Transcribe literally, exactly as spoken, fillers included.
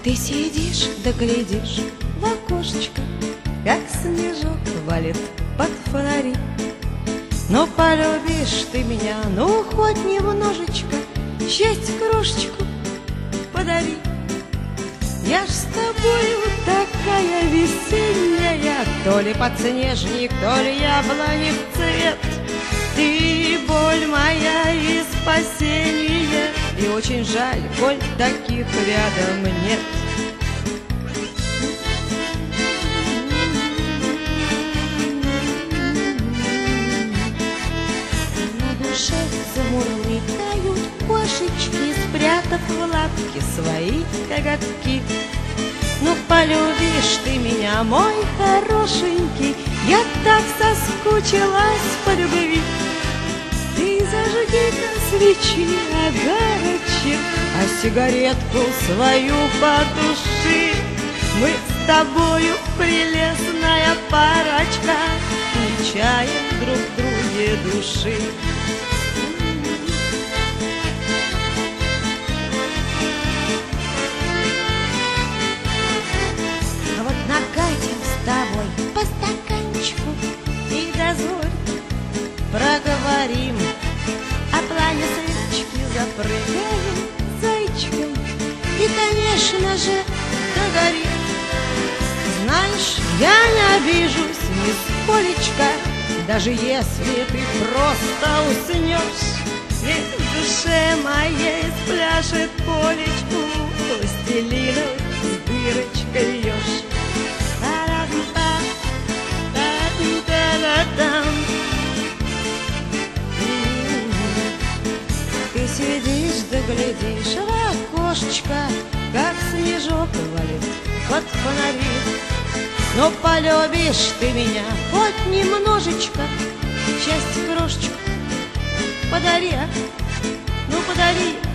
Ты сидишь да глядишь в окошечко, как снежок валит под фонари. Но полюбишь ты меня, ну хоть немножечко, счастье крошечку подари. Я ж с тобою такая весенняя, то ли подснежник, то ли яблони в цвет. Ты боль моя и спасение, и очень жаль, коль таких рядом нет. На душе замурлыкают кошечки, спрятав в лапки свои коготки. Ну полюбишь ты меня, мой хорошенький, я так соскучилась по любви. Ты зажги-ка свечи, огарочек, а сигаретку свою потуши. Мы с тобою прелестная парочка, не чаем друг в друге души. А вот накатим с тобой по стаканчику и дозор проговорим, а пламя свечки запрыгаем зайчиком и, конечно же, догорим. Знаешь, я не обижусь нисколечко, даже если ты просто уснешь. Ведь в душе моей спляшет полечку пластилиновый с дырочкой еж. Ты сидишь да глядишь в окошечко, как снежок валит под фонари. Но полюбишь ты меня хоть немножечко, счастье крошечку подари, а? Ну подари.